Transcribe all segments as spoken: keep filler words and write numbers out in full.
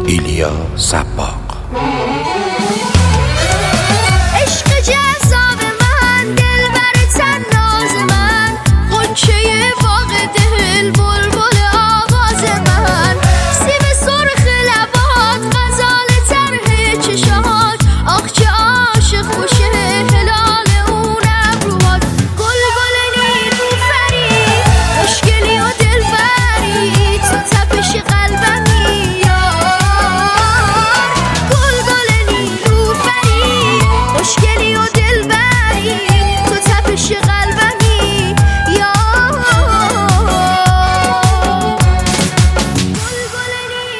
ایلیا صباغ. عشق جذاب من، دلبر طناز من، غنچه باغ دل، بلبل آواز من، سیب سرخ لبات، غزال طرح چشات، آخ چه عاشق خوشه هلال اون ابروات، گل گل نیلوفری، خوشگلی و دلبری، تو تپش قلبمی یار، گل گل نیلوفری، خوشگلی و دلبری، تو تپش قلبمی یار، گل گل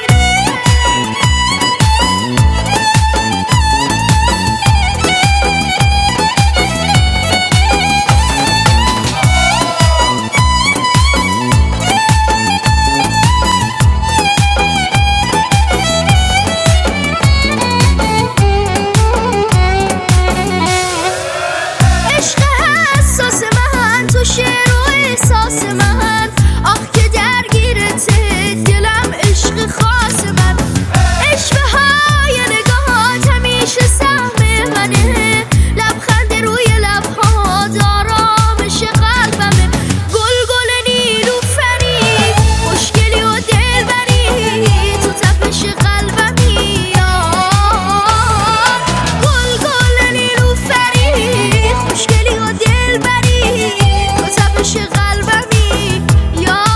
عشق حساس من، تو شعر و احساس من، آخ که درگیرته دلم، عشق خاص من، عشق های نگاهات همیشه سهم منه، لبخند روی لبهات آرامش قلبمه، گل گل نیلوفری، خوشگلی و دلبری، تو تپش قلبمی یار، گل گل نیلوفری، خوشگلی و دلبری، تو تپش قلبمی یار.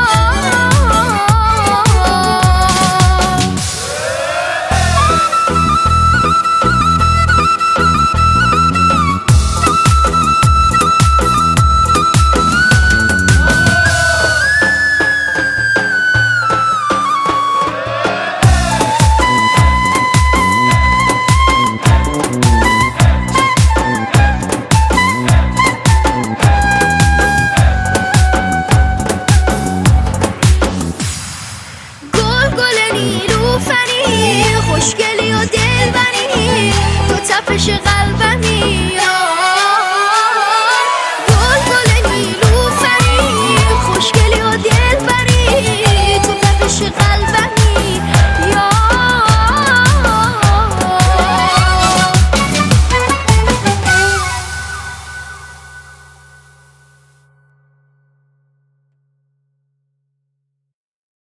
گل گل نیلوفری، خوشگلی و دلبری، تو تپش قلبمی